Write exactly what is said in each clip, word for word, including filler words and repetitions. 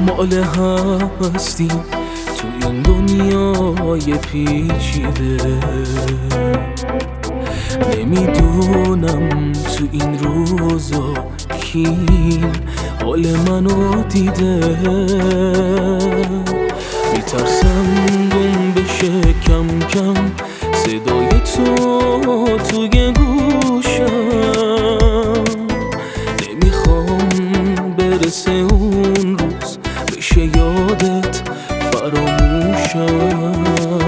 مال هستیم تو این دنیای پیچیده. نمیدونم تو این روزا کی حال منو دیده. میترسم گم بشه کم کم صدای تو توی گوشم. نمیخوام برسه اون روز بشه یادت فراموشم.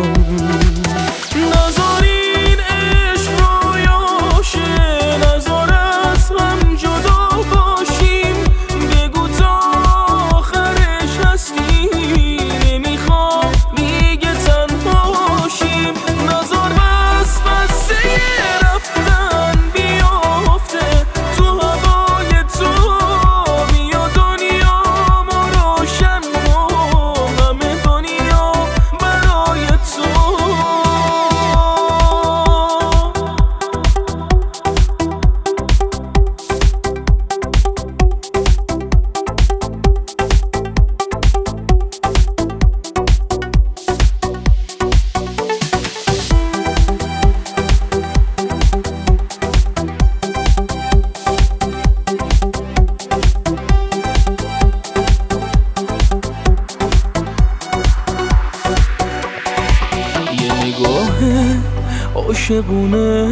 عاشقونه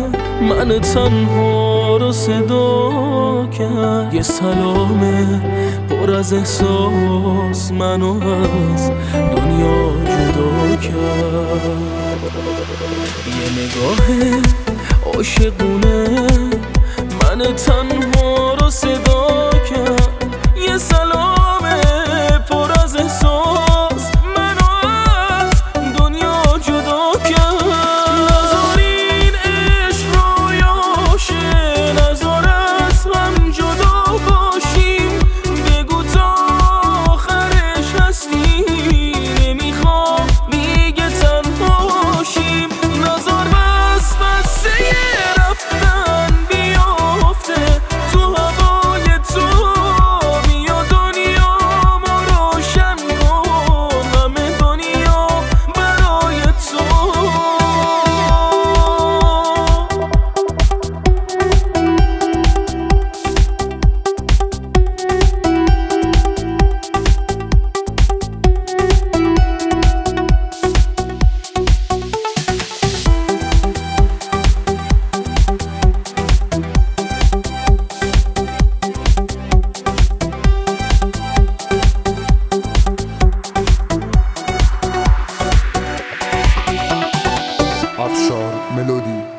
من تنها رو صدا کرد. یه سلامه پر از احساس منو از دنیا جدا کرد. یه نگاه عاشقونه من تنها رو صدا کرد. یه سلامه پر از احساس منو از دنیا جدا کرد. افشار ملودی.